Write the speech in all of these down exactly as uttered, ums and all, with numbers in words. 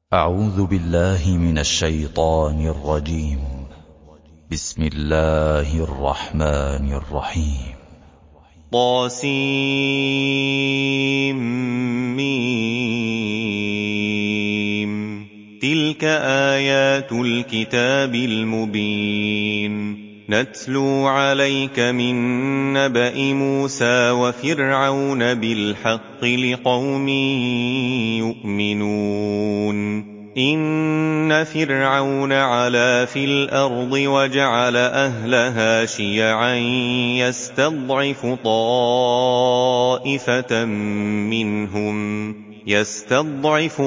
أعوذ بالله من الشيطان الرجيم. بسم الله الرحمن الرحيم. طاسيم تلك آيات الكتاب المبين نتلو عليك من نبأ موسى وفرعون بالحق لقوم يؤمنون. إن فرعون علا في الأرض وجعل أهلها شيعا يستضعف طائفة منهم يستضعف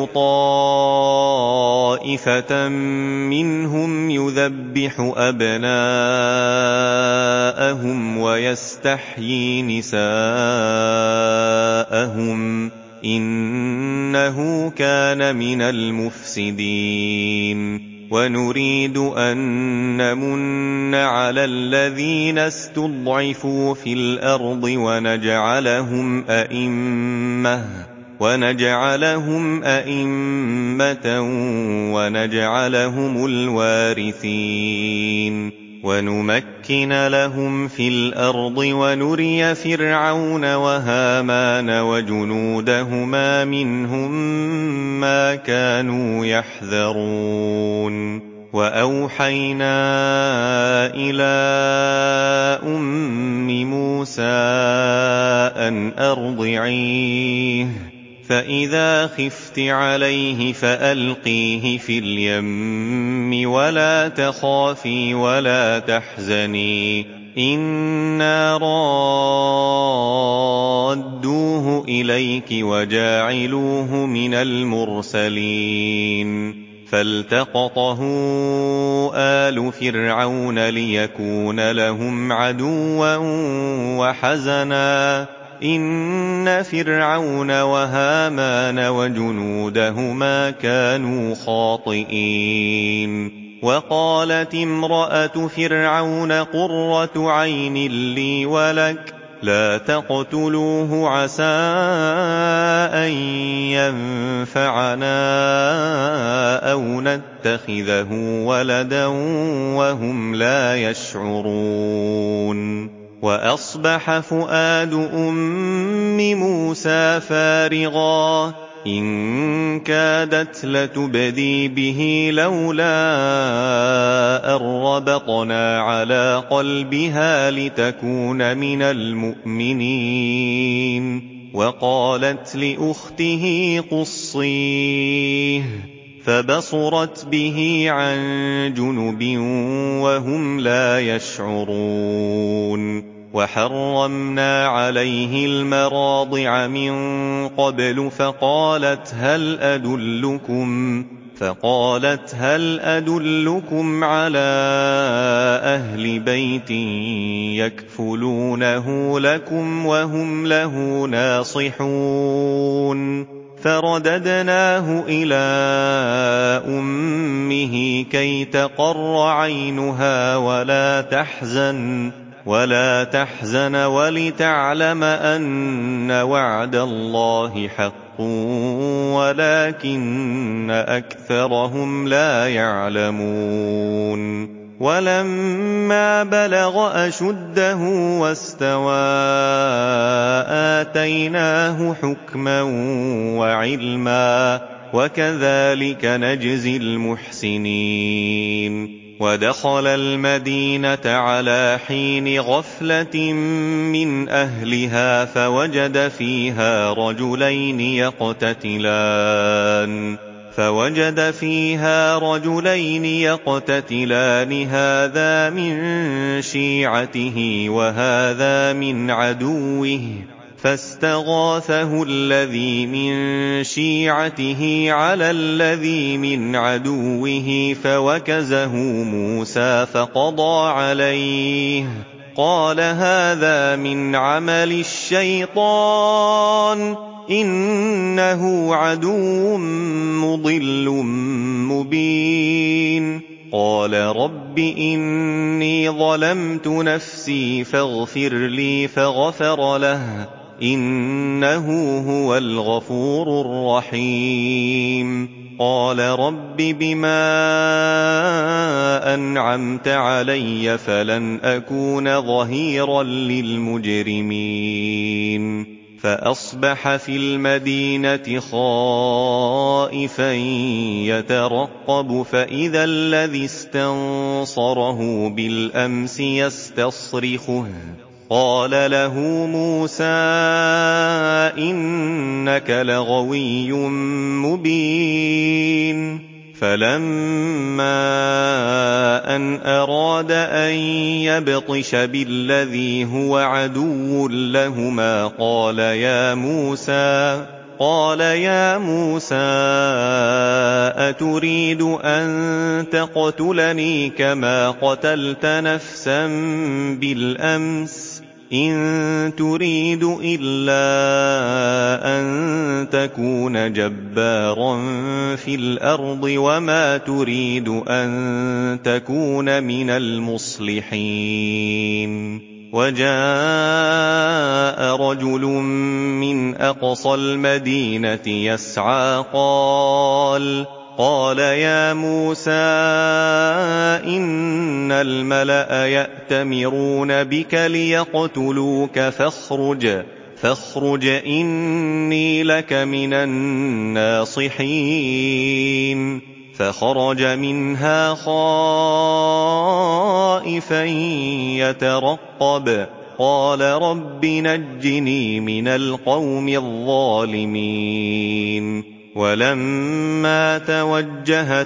طائفة منهم يذبح أبناءهم ويستحيي نساءهم إنه كان من المفسدين. ونريد أن نمن على الذين استضعفوا في الأرض ونجعلهم أئمة ونجعلهم أئمة ونجعلهم الوارثين ونمكن لهم في الأرض ونري فرعون وهامان وجنودهما منهم ما كانوا يحذرون. وأوحينا إلى أم موسى أن أرضعيه فإذا خفت عليه فألقيه في اليم ولا تخافي ولا تحزني إنا رادوه إليك وجاعلوه من المرسلين. فالتقطه آل فرعون ليكون لهم عدوا وحزنا إن فرعون وهامان وجنودهما كانوا خاطئين. وقالت امرأة فرعون قرة عين لي ولك لا تقتلوه عسى أن ينفعنا أو نتخذه ولدا وهم لا يشعرون. وأصبح فؤاد أم موسى فارغا إن كادت لتبدي به لولا أن ربطنا على قلبها لتكون من المؤمنين. وقالت لأخته قصيه فبصرت به عن جنب وهم لا يشعرون. وحرمنا عليه المراضع من قبل فقالت هل أدلكم فقالت هل أدلكم على أهل بيت يكفلونه لكم وهم له ناصحون. فرددناه إلى أمه كي تقر عينها ولا تحزن ولا تحزن ولتعلم أن وعد الله حق ولكن أكثرهم لا يعلمون. ولما بلغ أشده واستوى آتيناه حكما وعلما وكذلك نجزي المحسنين. ودخل المدينة على حين غفلة من أهلها فوجد فيها رجلين يقتتلان فوجد فيها رجلين يقتتلان هذا من شيعته وهذا من عدوه فاستغاثه الذي من شيعته على الذي من عدوه فوكزه موسى فقضى عليه قال هذا من عمل الشيطان إنه عدو مضل مبين. قال رب إني ظلمت نفسي فاغفر لي فغفر له إنه هو الغفور الرحيم. قال رب بما أنعمت علي فلن أكون ظهيرا للمجرمين فأصبح في المدينة خائفا يترقب فإذا الذي استنصره بالأمس يستصرخه قال له موسى إنك لغوي مبين فلما أن أراد أن يبطش بالذي هو عدو لهما قال يا موسى قال يا موسى أتريد أن تقتلني كما قتلت نفسا بالأمس إن تريد إلا أن تكون جبارا في الأرض وما تريد أن تكون من المصلحين وجاء رجل من أقصى المدينة يسعى قال قال يا موسى إن الملأ يأتمرون بك ليقتلوك فاخرج فاخرج إني لك من الناصحين فخرج منها خائفا يترقب قال رب نجني من القوم الظالمين ولما توجه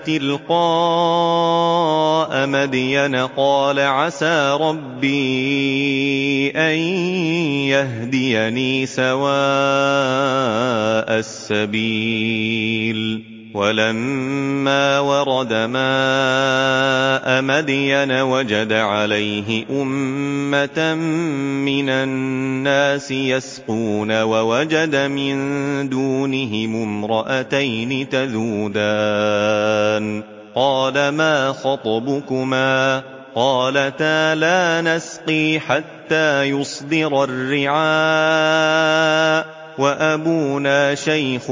تلقاء مدين قال عسى ربي أن يهديني سواء السبيل ولما ورد ماء مدين وجد عليه أمة من الناس يسقون ووجد من دونهم امرأتين تذودان قال ما خطبكما قالتا لا نسقي حتى يصدر الرعاء وأبونا شيخ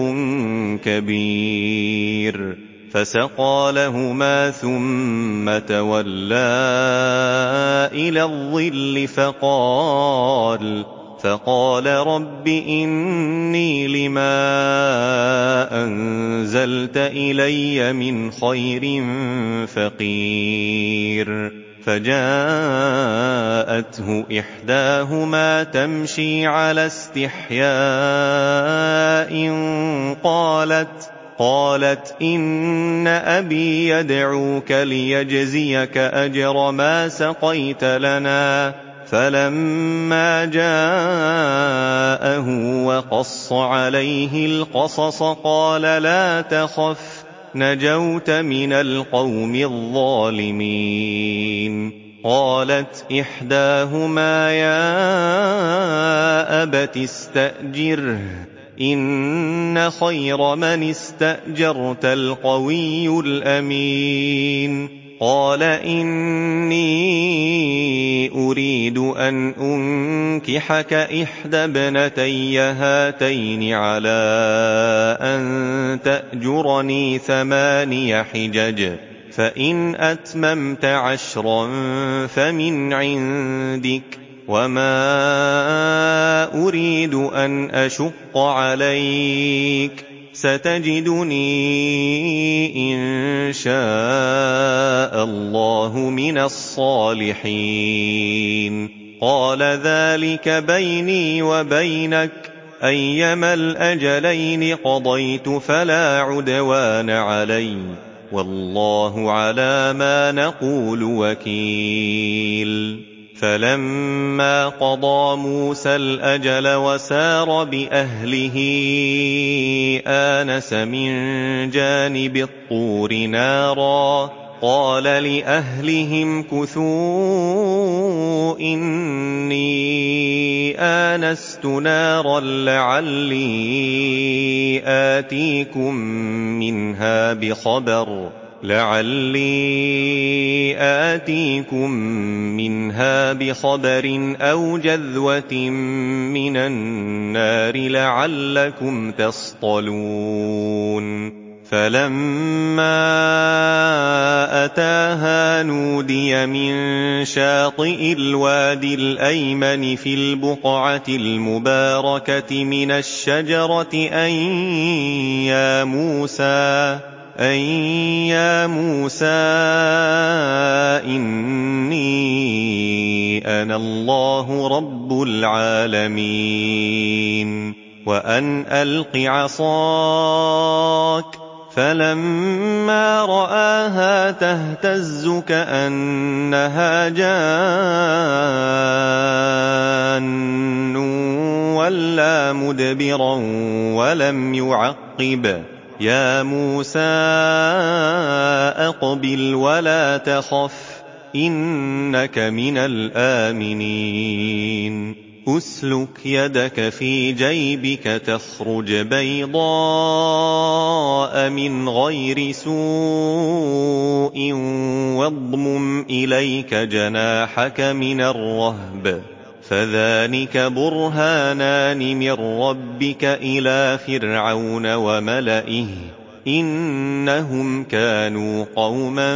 كبير فسقى لهما ثم تولى إلى الظل فقال فقال رب إني لما أنزلت إلي من خير فقير فجاءته إحداهما تمشي على استحياء قالت قالت إن أبي يدعوك ليجزيك أجر ما سقيت لنا فلما جاءه وقص عليه القصص قال لا تخف نجوت من القوم الظالمين قالت إحداهما يا أبت استأجره إن خير من استأجرت القوي الأمين قال إني أريد أن أنكحك إحدى ابنتي هاتين على أن تأجرني ثماني حجج فإن أتممت عشرا فمن عندك وما أريد أن أشق عليك ستجدني إن شاء الله من الصالحين قال ذلك بيني وبينك أيما الأجلين قضيت فلا عدوان علي والله على ما نقول وكيل فلما قضى موسى الأجل وسار بأهله آنس من جانب الطور نارا قال لأهلهم كثوا إني آنست نارا لعلي آتيكم منها بخبر لعلي آتيكم منها بخبر أو جذوة من النار لعلكم تصطلون فَلَمَّا أَتَاهَا نُودِيَ مِن شَاطِئِ الْوَادِي الْأَيْمَنِ فِي الْبُقْعَةِ الْمُبَارَكَةِ مِنَ الشَّجَرَةِ أَن يَا مُوسَىٰ أَن يَا مُوسَىٰ إِنِّي أَنَا اللَّهُ رَبُّ الْعَالَمِينَ وَأَنْ أَلْقِ عَصَاكَ فَلَمَّا رَآهَا تَهْتَزُّ كَأَنَّهَا جَانٌّ وَلَّىٰ مُدْبِرًا وَلَمْ يُعَقِّبْ يَا مُوسَىٰ أَقْبِلْ وَلَا تَخَفْ إِنَّكَ مِنَ الْآمِنِينَ أُسْلُكْ يَدَكَ فِي جَيْبِكَ تَخْرُجْ بَيْضَاءَ مِنْ غَيْرِ سُوءٍ وَاضْمُمْ إِلَيْكَ جَنَاحَكَ مِنَ الرَّهْبِ فَذَانِكَ بُرْهَانَانِ مِنْ رَبِّكَ إِلَىٰ فِرْعَوْنَ وَمَلَئِهِ إِنَّهُمْ كَانُوا قَوْمًا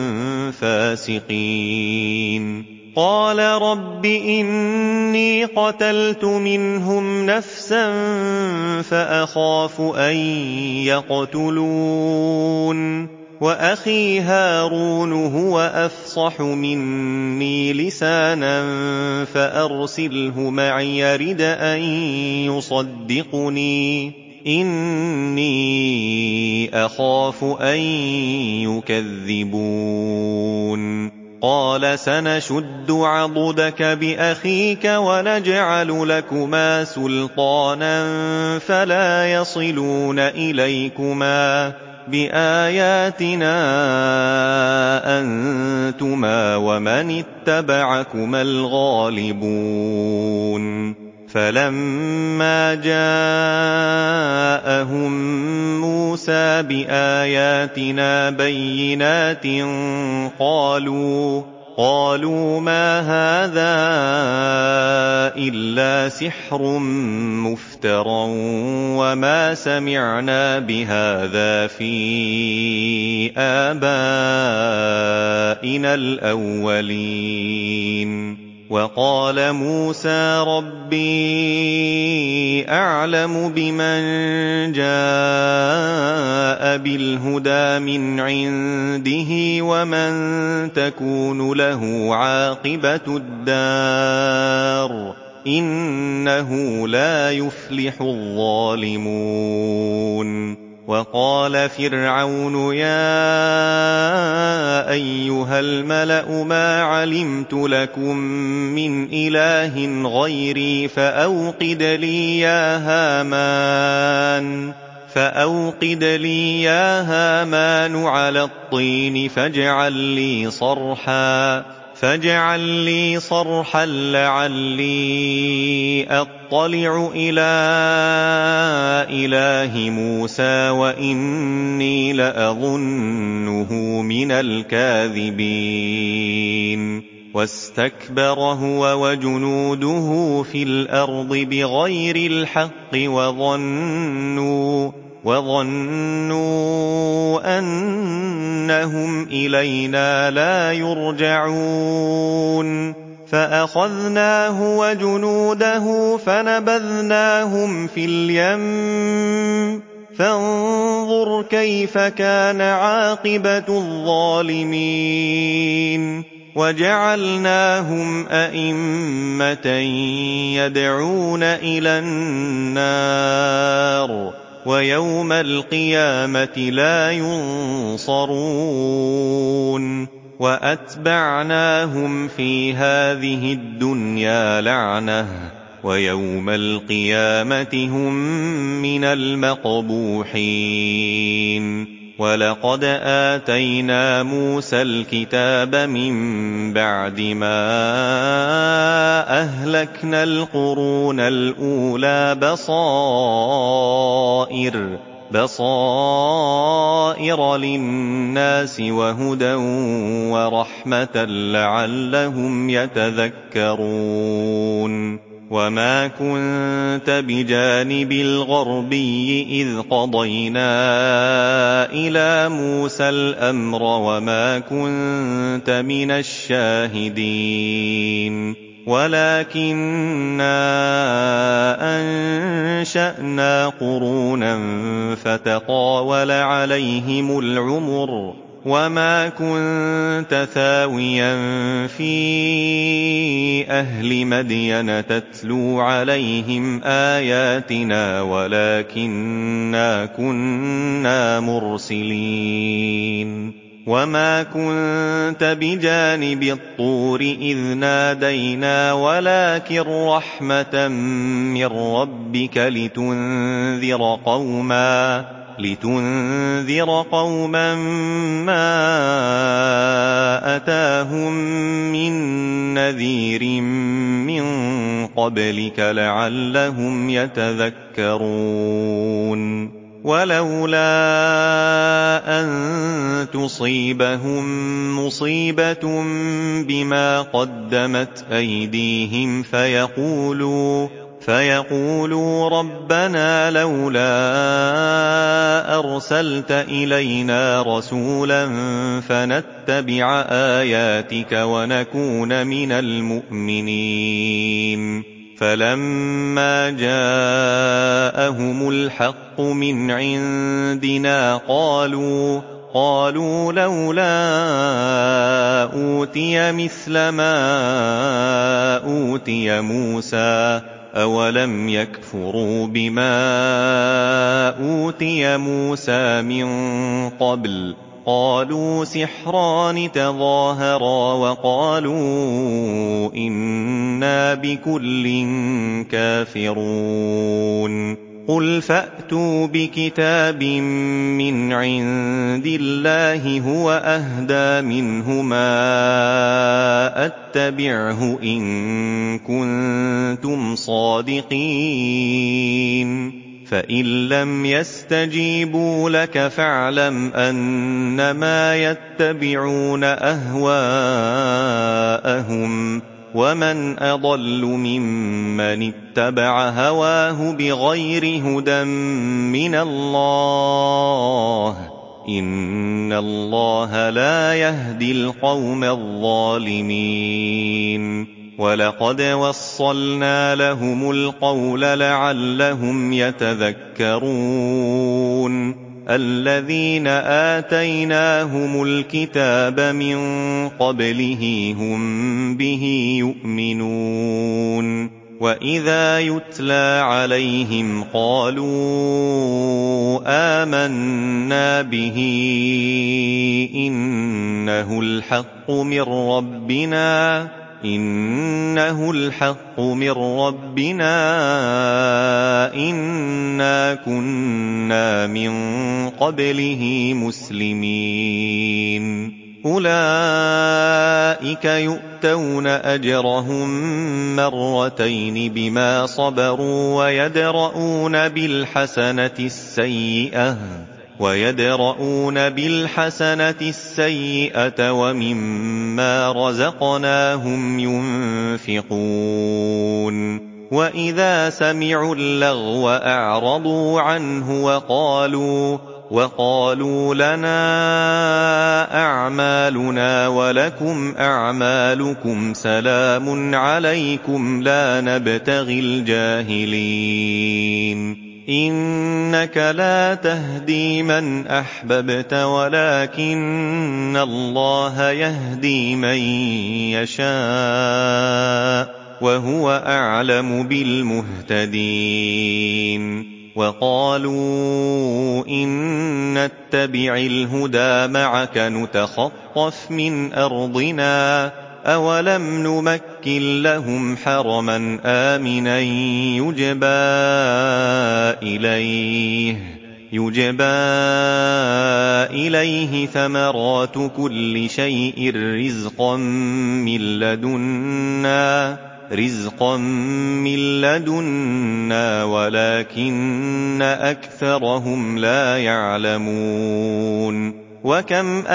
فَاسِقِينَ قَالَ رَبِّ إِنِّي قَتَلْتُ مِنْهُمْ نَفْسًا فَأَخَافُ أَن يَقْتُلُونِ وَأَخِي هَارُونُ هُوَ أَفْصَحُ مِنِّي لِسَانًا فَأَرْسِلْهُ مَعِيَ يَرِدْ أَن يُصَدِّقُنِي إِنِّي أَخَافُ أَن يُكَذِّبُونِ قَالَ سَنَشُدُّ عَضُدَكَ بِأَخِيكَ وَنَجْعَلُ لَكُمَا سُلْطَانًا فَلَا يَصِلُونَ إِلَيْكُمَا بِآيَاتِنَا أَنتُمَا وَمَنِ اتَّبَعَكُمَا الْغَالِبُونَ فَلَمَّا جَاءَهُم مُوسَىٰ بِآيَاتِنَا بَيِّنَاتٍ قَالُوا قَالُوا مَا هَٰذَا إِلَّا سِحْرٌ مُّفْتَرًى وَمَا سَمِعْنَا بِهَٰذَا فِي آبَائِنَا الْأَوَّلِينَ وَقَالَ مُوسَىٰ رَبِّي أَعْلَمُ بِمَن جَاءَ بِالْهُدَىٰ مِنْ عِندِهِ وَمَن تَكُونُ لَهُ عَاقِبَةُ الدَّارِ إِنَّهُ لَا يُفْلِحُ الظَّالِمُونَ وَقَالَ فِرْعَوْنُ يَا أَيُّهَا الْمَلَأُ مَا عَلِمْتُ لَكُم مِّنْ إِلَٰهٍ غَيْرِي فَأَوْقِدْ لِي يَا هَامَانُ فَأَوْقِدْ لِي يَا هَامَانُ عَلَى الطِّينِ فَاجْعَل لِّي صَرْحًا فاجعل لي صرحا لعلي أطلع إلى إله موسى وإني لأظنه من الكاذبين واستكبر هو وجنوده في الأرض بغير الحق وظنوا وظنوا أنهم إلينا لا يرجعون فأخذناه وجنوده فنبذناهم في اليم فانظر كيف كان عاقبة الظالمين وجعلناهم أئمة يدعون إلى النار ويوم القيامة لا ينصرون وأتبعناهم في هذه الدنيا لعنة ويوم القيامة هم من المقبوحين وَلَقَدْ آتَيْنَا مُوسَى الْكِتَابَ مِن بَعْدِ مَا أَهْلَكْنَا الْقُرُونَ الْأُولَىٰ بَصَائِرَ بَصَائِرَ لِلنَّاسِ وَهُدًى وَرَحْمَةً لَّعَلَّهُمْ يَتَذَكَّرُونَ وما كنت بجانب الغربي إذ قضينا إلى موسى الأمر وما كنت من الشاهدين ولكننا أنشأنا قرونا فتطاول عليهم العمر وما كنت ثاويا في أهل مدين تتلو عليهم آياتنا ولكننا كنا مرسلين وما كنت بجانب الطور إذ نادينا ولكن رحمة من ربك لتنذر قوما لتنذر قوما ما أتاهم من نذير من قبلك لعلهم يتذكرون ولولا أن تصيبهم مصيبة بما قدمت أيديهم فيقولوا فيقولوا ربنا لولا أرسلت إلينا رسولا فنتبع آياتك ونكون من المؤمنين فلما جاءهم الحق من عندنا قالوا قالوا لولا أوتي مثل ما أوتي موسى أولم يكفروا بما أوتي موسى من قبل قالوا سحران تظاهرا وقالوا إنا بكل كافرون قل فأتوا بكتاب من عند الله هو أهدى منهما أتبعه إن كنتم صادقين فإن لم يستجيبوا لك فاعلم أنما يتبعون أهواءهم ومن أضل ممن اتبع هواه بغير هدى من الله إن الله لا يهدي القوم الظالمين ولقد وصلنا لهم القول لعلهم يتذكرون الذين آتيناهم الكتاب من قبله هم به يؤمنون وإذا يتلى عليهم قالوا آمنا به إنه الحق من ربنا إنه الحق من ربنا إنا كنا من قبله مسلمين أولئك يؤتون أجرهم مرتين بما صبروا ويدرؤون بالحسنة السيئة ويدرؤون بالحسنة السيئة ومما رزقناهم ينفقون وإذا سمعوا اللغو أعرضوا عنه وقالوا وقالوا لنا أعمالنا ولكم أعمالكم سلام عليكم لا نبتغي الجاهلين إنك لا تهدي من أحببت ولكن الله يهدي من يشاء وهو أعلم بالمهتدين وقالوا إن نتبع الهدى معك نتخطف من أرضنا أولم نمكن لهم حرما آمنا يجبى إليه يجبى إليه ثمرات كل شيء رزقا من لدنا رزقا من لدنا ولكن أكثرهم لا يعلمون وكم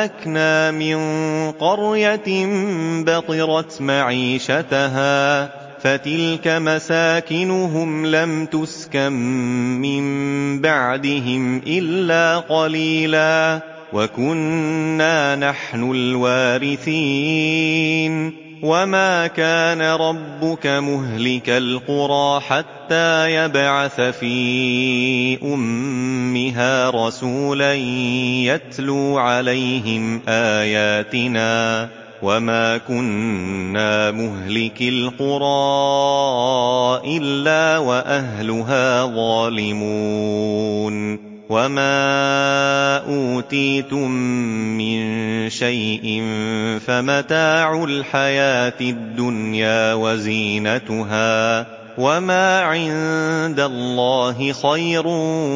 أهلكنا من قرية بطرت معيشتها فتلك مساكنهم لم تسكن من بعدهم إلا قليلا وكنا نحن الوارثين وما كان ربك مهلك القرى حتى يبعث في أمها رسولا يتلو عليهم آياتنا وما كنا مهلك القرى إلا وأهلها ظالمون وما أوتيتم من شيء فمتاع الحياة الدنيا وزينتها وما عند الله خير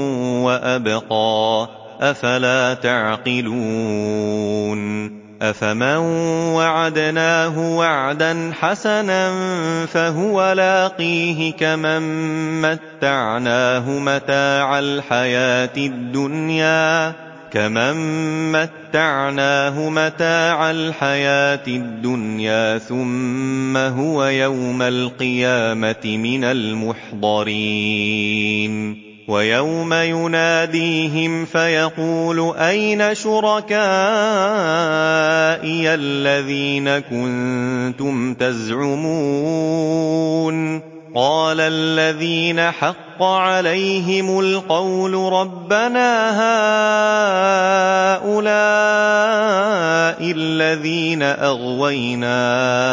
وأبقى أفلا تعقلون أفمن وعدناه وعدا حسنا فهو لاقيه كمن متعناه متاع الحياة الدنيا كمن متعناه متاع الحياة الدنيا ثم هو يوم القيامة من المحضرين ويوم يناديهم فيقول أين شركائي الذين كنتم تزعمون قال الذين حق عليهم القول ربنا هؤلاء الذين أغوينا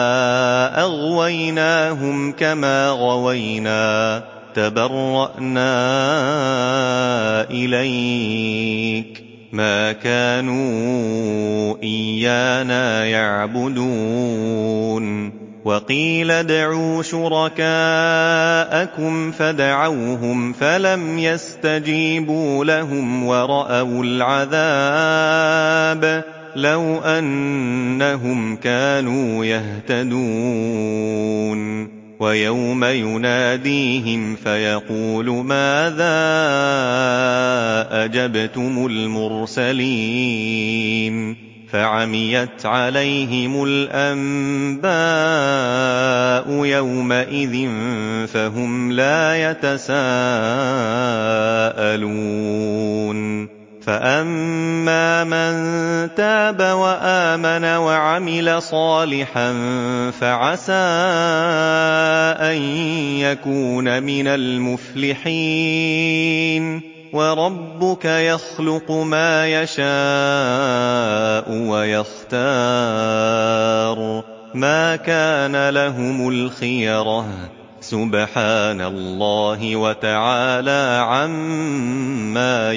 أغويناهم كما غوينا تبرأنا إليك ما كانوا إيانا يعبدون وقيل ادعوا شركاءكم فدعوهم فلم يستجيبوا لهم ورأوا العذاب لو أنهم كانوا يهتدون ويوم يناديهم فيقول ماذا أجبتم المرسلين فعميت عليهم الأنباء يومئذ فهم لا يتساءلون فأما من تاب وآمن وعمل صالحا فعسى أن يكون من المفلحين وربك يخلق ما يشاء ويختار ما كان لهم الخيرة سبحان الله وتعالى عما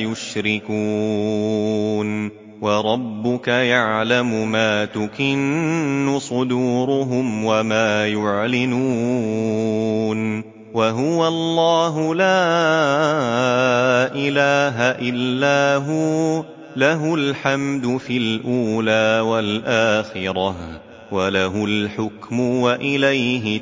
يشركون وربك يعلم ما تكن صدورهم وما يعلنون وهو الله لا إله إلا هو له الحمد في الأولى والآخرة وله الحكم وإليه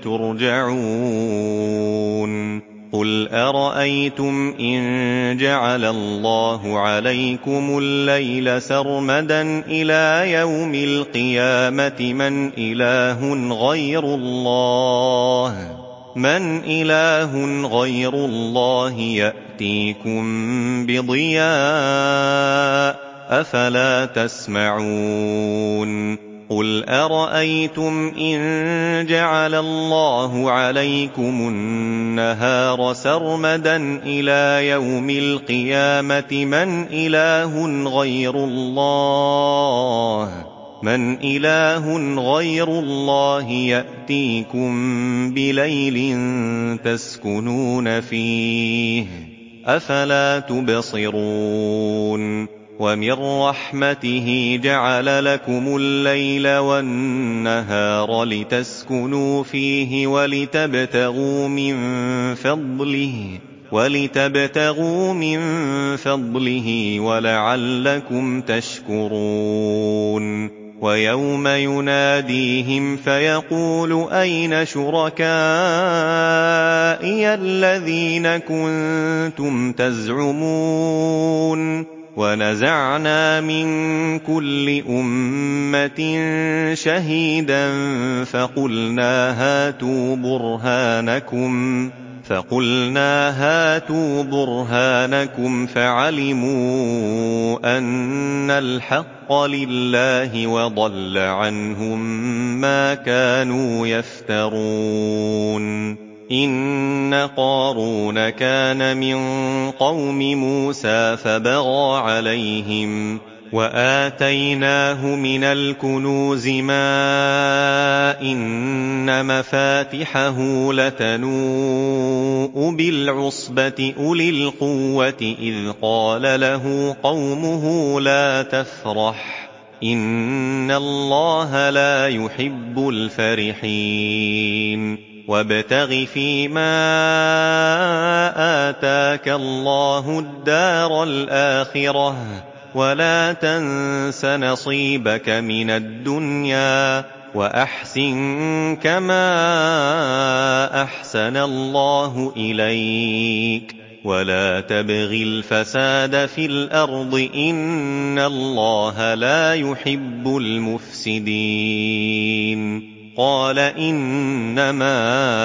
ترجعون قل أرأيتم إن جعل الله عليكم الليل سرمدا إلى يوم القيامة من إله غير الله من إله غير الله يأتيكم بضياء أفلا تسمعون قل أرأيتم إن جعل الله عليكم النهار سرمدا إلى يوم القيامة من إله غير الله من إله غير الله يأتيكم بليل تسكنون فيه أفلا تبصرون ومن رحمته جعل لكم الليل والنهار لتسكنوا فيه ولتبتغوا من فضله ولتبتغوا من فضله ولعلكم تشكرون ويوم يناديهم فيقول أين شركائي الذين كنتم تزعمون ونزعنا من كل أمة شهيدا فقلنا هاتوا برهانكم فقلنا هاتوا برهانكم فعلموا أن الحق لله وضل عنهم ما كانوا يفترون إن قارون كان من قوم موسى فبغى عليهم وآتيناه من الكنوز ما إن مفاتحه لتنوء بالعصبة أولي القوة إذ قال له قومه لا تفرح إن الله لا يحب الفرحين وابتغ فيما آتاك الله الدار الآخرة ولا تنس نصيبك من الدنيا وأحسن كما أحسن الله إليك ولا تبغ الفساد في الأرض إن الله لا يحب المفسدين قال إنما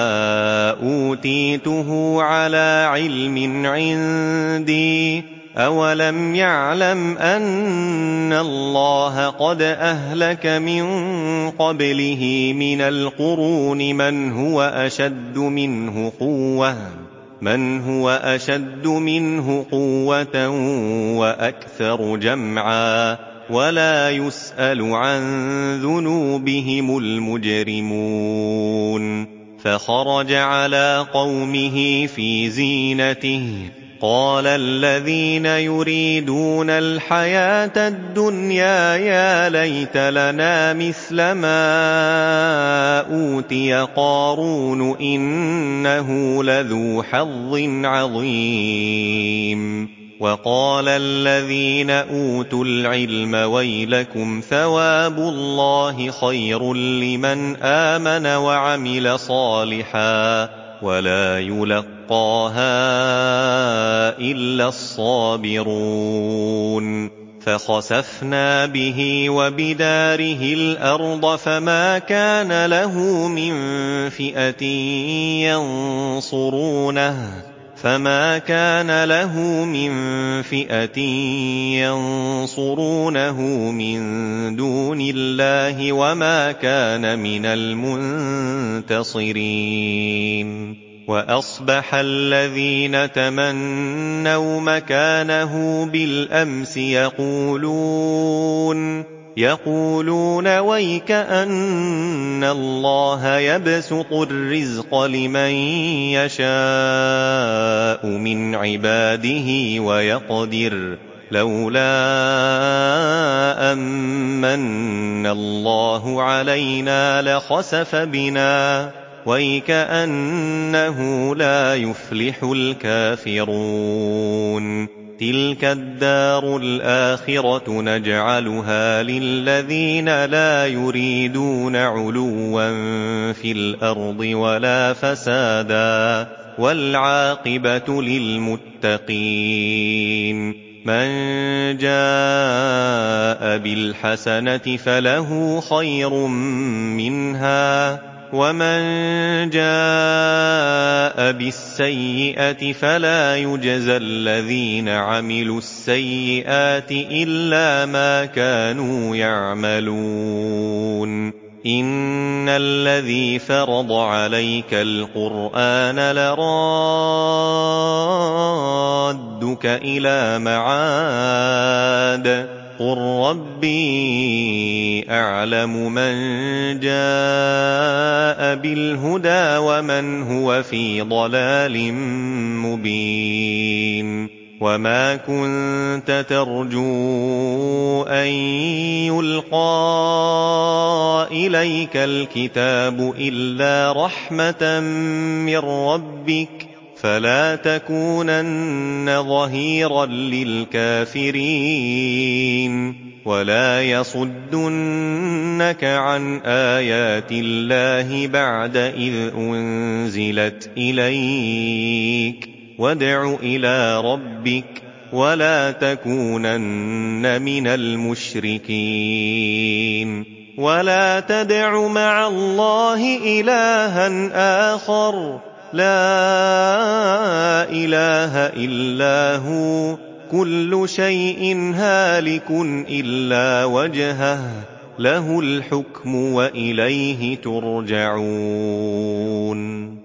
أوتيته على علم عندي أولم يعلم أن الله قد أهلك من قبله من القرون من هو أشد منه قوة من هو أشد منه قوة وأكثر جمعا ولا يسأل عن ذنوبهم المجرمون فخرج على قومه في زينته قال الذين يريدون الحياة الدنيا يا ليت لنا مثل ما أوتي قارون إنه لذو حظ عظيم وقال الذين أوتوا العلم ويلكم ثواب الله خير لمن آمن وعمل صالحا ولا يلقاها إلا الصابرون فخسفنا به وبداره الأرض فما كان له من فئة ينصرونه فما كان له من فئة ينصرونه من دون الله وما كان من المنتصرين وأصبح الذين تمنوا مكانه بالأمس يقولون يقولون ويك أن الله يبسط الرزق لمن يشاء من عباده ويقدر لولا أمن الله علينا لخسف بنا ويكأنه لا يفلح الكافرون تلك الدار الآخرة نجعلها للذين لا يريدون علوا في الأرض ولا فسادا والعاقبة للمتقين من جاء بالحسنة فله خير منها ومن جاء بالسيئة فلا يجزى الذين عملوا السيئات إلا ما كانوا يعملون إن الذي فرض عليك القرآن لرادك إلى معاد قل ربي أعلم من جاء بالهدى ومن هو في ضلال مبين وما كنت ترجو أن يلقى إليك الكتاب إلا رحمة من ربك فلا تكونن ظهيرا للكافرين ولا يصدنك عن آيات الله بعد إذ أنزلت إليك وادع إلى ربك ولا تكونن من المشركين ولا تدع مع الله إلها آخر لا إله إلا هو كل شيء هالك إلا وجهه له الحكم وإليه ترجعون